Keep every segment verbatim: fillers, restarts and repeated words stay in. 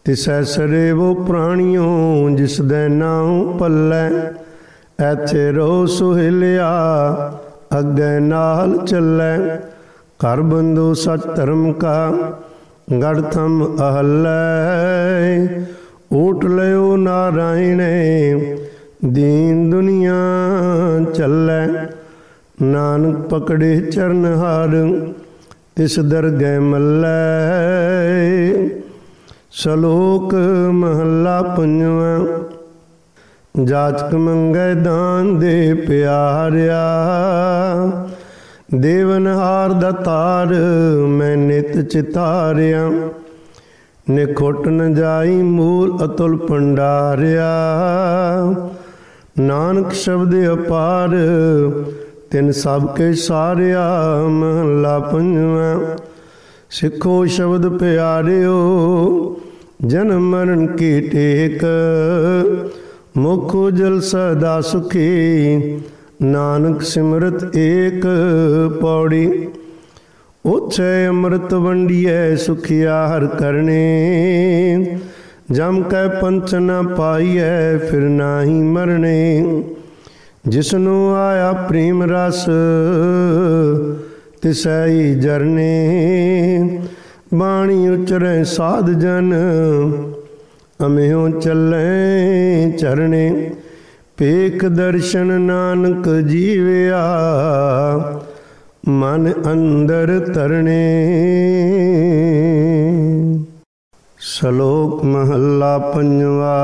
तिसै सरे वो प्राणियों जिस दे नाम पल्लै, ऐथे रो सुहिलिया अगे नाल चलै। घर बंधु सच धर्म का गढ़ थम अहलै, ऊट लियो नारायणे दीन दुनिया चलै। नानक पकड़े चरण हार इस दरगह मल्लै, सलोक महला पंजवा। जाचक मंगै दान दे प्यारिया, देवनहार दातार मैं नित चितारिया। निखुट न जाई मूल अतुल भंडारिया, नानक शब्द अपार तिन सब के सारिया। महला पंजवा। सिखो शब्द प्यारियो जन्म मरण की टेक, मुख उजल सदा सुखी नानक सिमरत एक पौड़ी। उछे अमृत वंडिए सुखिया हर करने, जम कै पंच न पाइए फिर नाही मरने। जिसनु आया प्रेम रस तिसै जरने, बाणी उचरै साध जन अम्यों चलै चरणे। पेख दर्शन नानक जीविया, मन अंदर तरणे। सलोक महला पंजवा।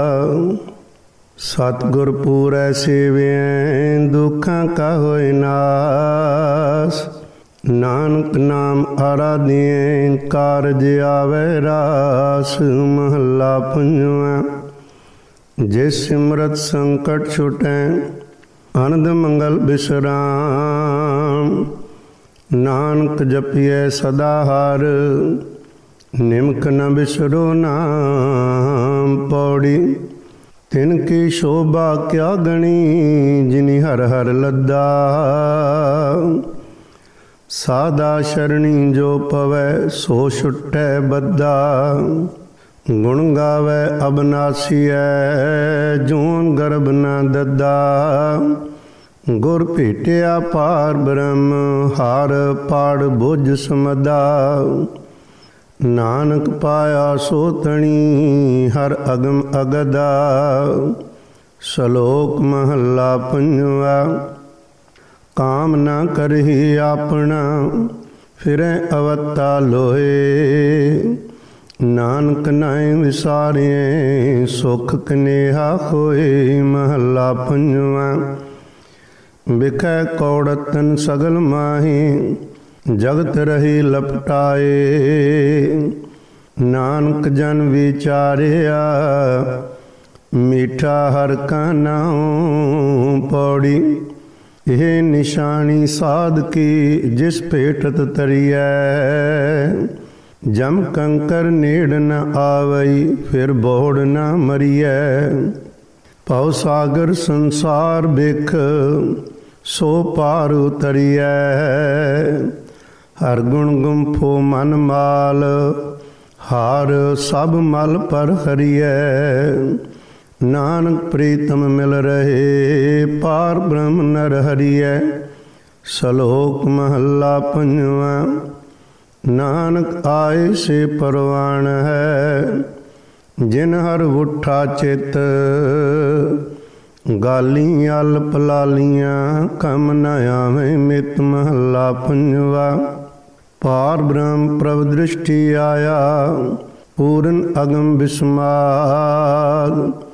सतगुर पूरै सेवियैं दुखां का होए नास, नानक नाम आराधियैं कारज आवे रास। महला पंजवा। जे सिमरत संकट छुटैं आनंद मंगल विश्राम, नानक जपिए सदा हार निमक न बिसरो नाम। पौड़ी। तिनकी शोभा क्या गणी जिनि हर हर लद्दा, सादा शरणी जो पवै सो छुटै बद्दा। गुण गावै अबनासीऐ जोन गर्भ न दद्दा, गुर भेटिया पार ब्रह्म हार पाड़ बुझ समदा। नानक पाया सो तणी हर अगम अगदा। सलोक महला पंजवा। काम न करही आपना फिरै अवता लोए, नानक नाय विसारियैं सुख कनेहा होए। महला पंजवा। बिखै कौड़तन सगल माही जगत रही लपटाए, नानक जन विचारिया मीठा हर का नाम। पौड़ी। यह निशानी साध की जिस भेटत तरियै, जम कंकर नेड़ न आवई फिर बोड़ न मरियै। भव सागर संसार बिख सो पार उतरियै, हर गुण गुंफो मन माल हार सब मल पर हरियै। नानक प्रीतम मिल रहे पार ब्रह्म नर हरियै। सलोक महला पंजवा। नानक आए से परवान है जिन हर उठा चित, गाली अल पलालियाँ कम न आवें मित। महला पंजवा। पार ब्रह्म प्रभ दृष्टि आया पूर्ण अगम विस्माद,